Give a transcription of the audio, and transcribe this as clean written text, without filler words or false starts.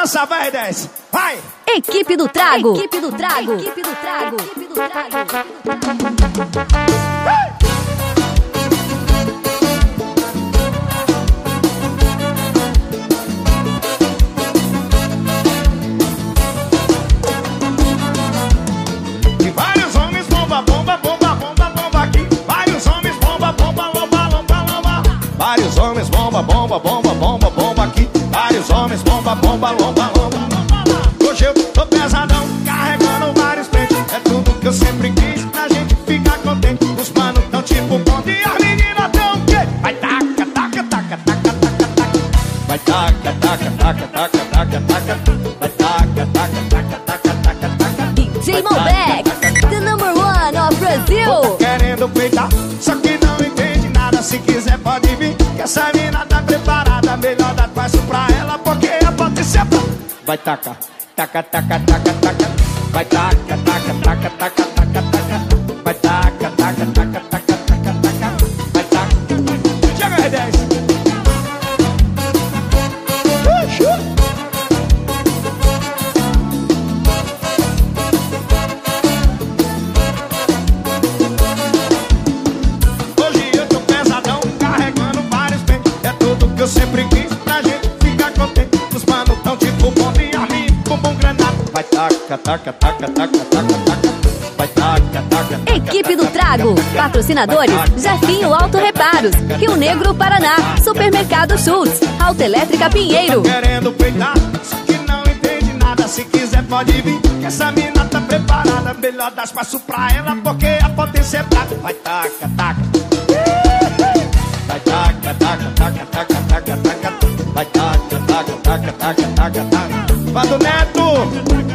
dançar, vai, desce. Vai! Equipe do Trago. Equipe do Trago. Equipe do Trago. Equipe do Trago. E vários homens bomba, bomba, bomba, bomba, bomba aqui. Vários homens bomba, bomba, bomba, bomba, bomba. Vários homens bomba, bomba, bomba, bomba, bomba aqui. Vários homens bomba, bomba, bomba, bomba. Hoje eu tô pesadão, carregando vários pentes. É tudo que eu sempre quis, pra gente ficar contente. Os manos tão tipo ponte e as meninas tão o quê? Vai taca, taca, taca, taca, taca, taca. Vai taca, taca, taca, taca, taca, taca. Vai taca, taca, taca, taca, taca, taca. DJ Mobeck, the number one of Brazil. Tá querendo peitar, só que não entende nada. Se quiser pode vir, que essa mina tá preparada. Melhor dar passo pra ela, porque a potência é. Vai taca, taca, taca, taca, taca. Vai taca, taca, taca, taca, taca, taca. Vai taca, taca, taca, taca, taca, taca. Vai taca. Chega aí, 10. Hoje eu tô pesadão, carregando vários pentes. É tudo que eu sempre quis, pra gente ficar contente. Os manos tão tipo bomba e arminho, bumbum granado. Vai taca, taca, taca, taca, taca, taca. Vai taca, taca, taca. Equipe do Trago. Patrocinadores: Jefinho Auto Reparos, Rio Negro, Paraná, Supermercado Schultz, Autoelétrica Pinheiro. Tá querendo peitar, só que não entende nada. Se quiser pode vir, que essa mina tá preparada. Melhor dar espaço pra ela, porque a potência é brava. Vai taca, taca. Vai taca, taca, taca, taca, taca, taca. Vai taca, taca, taca, taca, taca, taca. Vai do Neto.